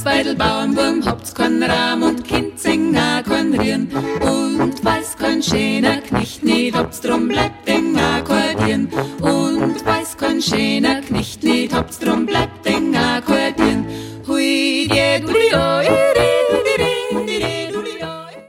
Weidel, Bauernwurm, habt's kein Rahm und Kind sing auch kein Rieren. Und weiß kein schöner Knecht nicht, habt's drum bleibt den Akkordieren. Und weiß kein schöner Knecht nicht, habt's drum bleibt den